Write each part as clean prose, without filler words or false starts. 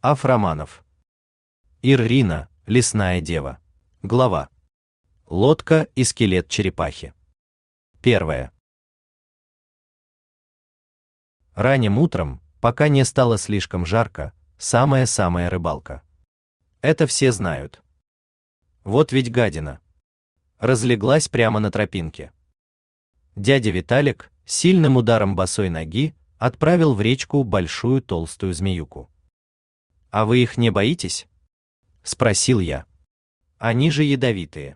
Аф Романов. Иррина, лесная дева. Глава. Лодка и скелет черепахи. 1. Ранним утром, пока не стало слишком жарко, самая рыбалка. Это все знают. Вот ведь гадина. Разлеглась прямо на тропинке. Дядя Виталик сильным ударом босой ноги отправил в речку большую толстую змеюку. «А вы их не боитесь?» — спросил я. «Они же ядовитые».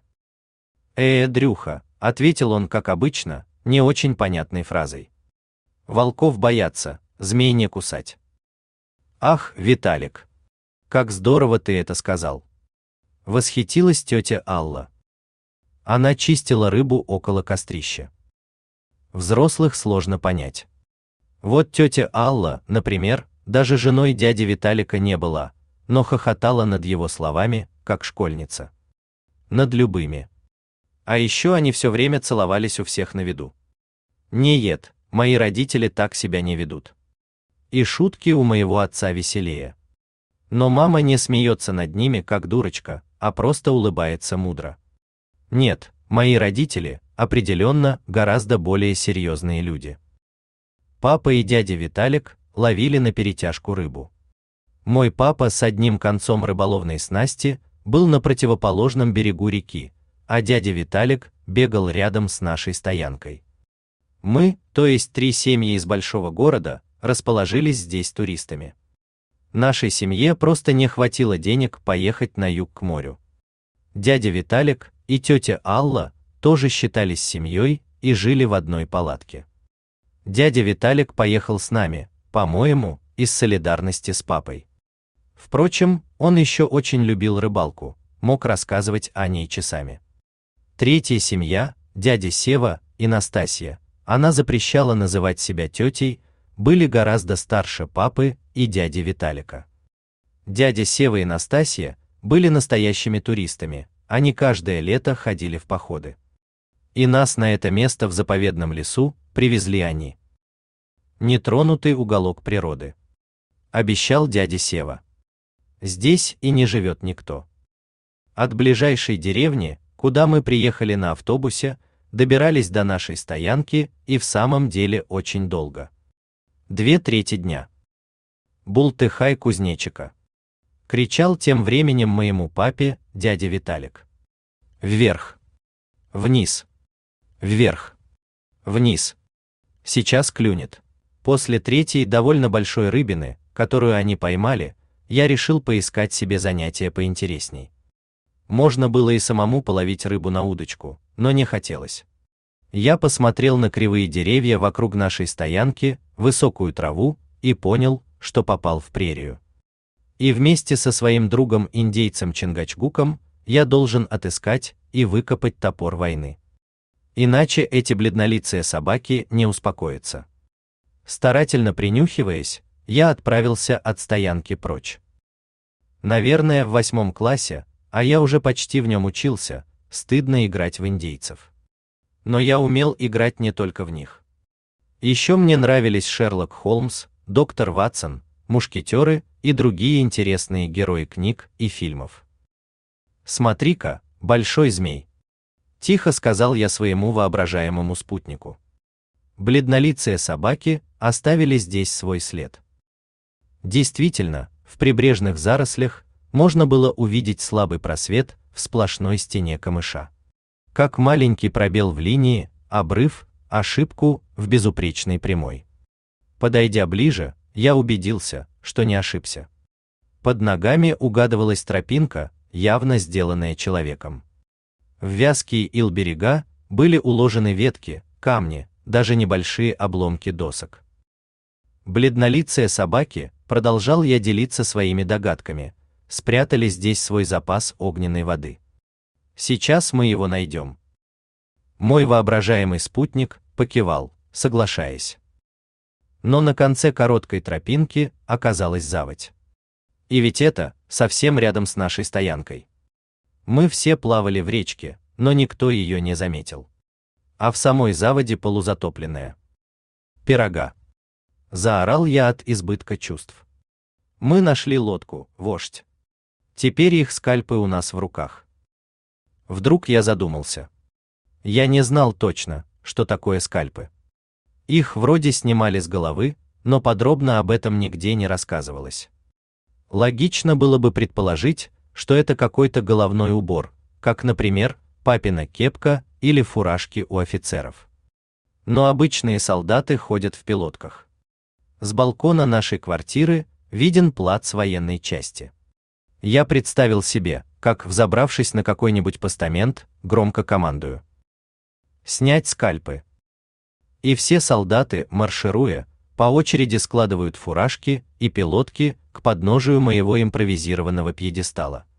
Дрюха», — ответил он, как обычно, не очень понятной фразой. «Волков боятся, змей не кусать». «Ах, Виталик! Как здорово ты это сказал!» Восхитилась тетя Алла. Она чистила рыбу около кострища. Взрослых сложно понять. Вот тетя Алла, например, даже женой дяди Виталика не была, но хохотала над его словами, как школьница. Над любыми. А еще они все время целовались у всех на виду. Нет, мои родители так себя не ведут. И шутки у моего отца веселее. Но мама не смеется над ними, как дурочка, а просто улыбается мудро. Нет, мои родители, определенно, гораздо более серьезные люди. Папа и дядя Виталик ловили наперетяжку рыбу. Мой папа с одним концом рыболовной снасти был на противоположном берегу реки, а дядя Виталик бегал рядом с нашей стоянкой. Мы, то есть 3 семьи из большого города, расположились здесь туристами. Нашей семье просто не хватило денег поехать на юг к морю. Дядя Виталик и тетя Алла тоже считались семьей и жили в одной палатке. Дядя Виталик поехал с нами, по-моему, из солидарности с папой. Впрочем, он еще очень любил рыбалку, мог рассказывать о ней часами. Третья семья, дядя Сева и Настасья, она запрещала называть себя тетей, были гораздо старше папы и дяди Виталика. Дядя Сева и Настасья были настоящими туристами, они каждое лето ходили в походы. И нас на это место в заповедном лесу привезли они. Нетронутый уголок природы. Обещал дядя Сева. Здесь и не живет никто. От ближайшей деревни, куда мы приехали на автобусе, добирались до нашей стоянки и в самом деле очень долго. 2/3 дня. «Бултыхай, кузнечика!» — кричал тем временем моему папе дядя Виталик. «Вверх! Вниз! Вверх! Вниз! Сейчас клюнет!» После 3-й довольно большой рыбины, которую они поймали, я решил поискать себе занятие поинтересней. Можно было и самому половить рыбу на удочку, но не хотелось. Я посмотрел на кривые деревья вокруг нашей стоянки, высокую траву, и понял, что попал в прерию. И вместе со своим другом-индейцем Чингачгуком я должен отыскать и выкопать топор войны. Иначе эти бледнолицые собаки не успокоятся. Старательно принюхиваясь, я отправился от стоянки прочь. Наверное, в 8 классе, а я уже почти в нем учился, стыдно играть в индейцев. Но я умел играть не только в них. Еще мне нравились Шерлок Холмс, доктор Ватсон, мушкетеры и другие интересные герои книг и фильмов. «Смотри-ка, большой змей!» — тихо сказал я своему воображаемому спутнику. Бледнолицые собаки оставили здесь свой след. Действительно, в прибрежных зарослях можно было увидеть слабый просвет в сплошной стене камыша. Как маленький пробел в линии, обрыв, ошибку в безупречной прямой. Подойдя ближе, я убедился, что не ошибся. Под ногами угадывалась тропинка, явно сделанная человеком. В вязкие ил-берега были уложены ветки, камни, даже небольшие обломки досок. Бледнолицые собаки, продолжал я делиться своими догадками, спрятали здесь свой запас огненной воды. Сейчас мы его найдем. Мой воображаемый спутник покивал, соглашаясь. Но на конце короткой тропинки оказалась заводь. И ведь это совсем рядом с нашей стоянкой. Мы все плавали в речке, но никто ее не заметил. А в самой заводе полузатопленная. «Пирога!» — заорал я от избытка чувств. Мы нашли лодку, вождь. Теперь их скальпы у нас в руках. Вдруг я задумался. Я не знал точно, что такое скальпы. Их вроде снимали с головы, но подробно об этом нигде не рассказывалось. Логично было бы предположить, что это какой-то головной убор, как, например, папина кепка или фуражки у офицеров. Но обычные солдаты ходят в пилотках. С балкона нашей квартиры виден плац военной части. Я представил себе, как, взобравшись на какой-нибудь постамент, громко командую: «Снять скальпы!» И все солдаты, маршируя, по очереди складывают фуражки и пилотки к подножию моего импровизированного пьедестала.